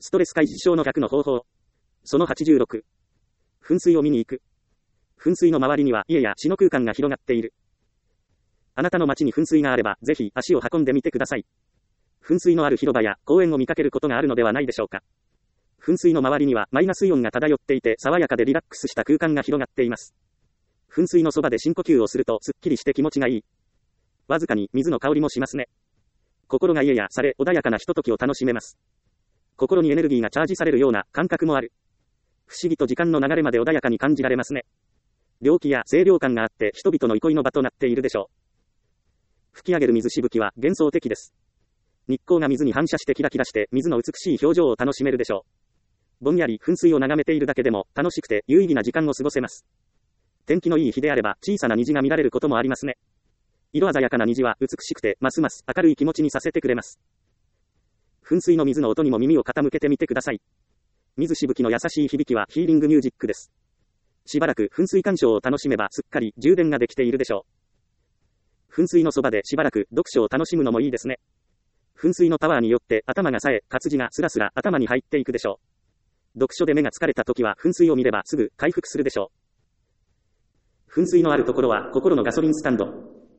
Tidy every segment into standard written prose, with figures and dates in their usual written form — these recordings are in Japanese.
ストレス解消の100の方法。その86。噴水を見に行く。噴水の周りには家や市の空間が広がっている。あなたの街に噴水があれば、ぜひ足を運んでみてください。噴水のある広場や公園を見かけることがあるのではないでしょうか。噴水の周りにはマイナスイオンが漂っていて、爽やかでリラックスした空間が広がっています。噴水のそばで深呼吸をするとすっきりして気持ちがいい。わずかに水の香りもしますね。心が癒され、穏やかなひとときを楽しめます。心にエネルギーがチャージされるような感覚もある。不思議と時間の流れまで穏やかに感じられますね。良気や清涼感があって人々の憩いの場となっているでしょう。吹き上げる水しぶきは幻想的です。日光が水に反射してキラキラして水の美しい表情を楽しめるでしょう。ぼんやり噴水を眺めているだけでも楽しくて有意義な時間を過ごせます。天気のいい日であれば小さな虹が見られることもありますね。色鮮やかな虹は美しくてますます明るい気持ちにさせてくれます。噴水の水の音にも耳を傾けてみてください。水しぶきの優しい響きはヒーリングミュージックです。しばらく噴水鑑賞を楽しめばすっかり充電ができているでしょう。噴水のそばでしばらく読書を楽しむのもいいですね。噴水のパワーによって頭が冴え、活字がスラスラ頭に入っていくでしょう。読書で目が疲れた時は噴水を見ればすぐ回復するでしょう。噴水のあるところは心のガソリンスタンド。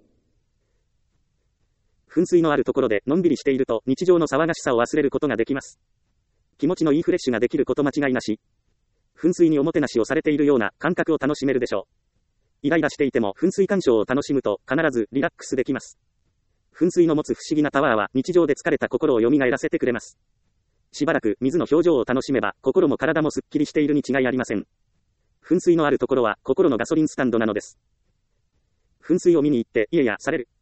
噴水のあるところでのんびりしていると日常の騒がしさを忘れることができます。気持ちのいいフレッシュができること間違いなし。噴水におもてなしをされているような感覚を楽しめるでしょう。イライラしていても噴水鑑賞を楽しむと必ずリラックスできます。噴水の持つ不思議なパワーは日常で疲れた心を蘇らせてくれます。しばらく水の表情を楽しめば心も体もすっきりしているに違いありません。噴水のあるところは心のガソリンスタンドなのです。噴水を見に行って癒される。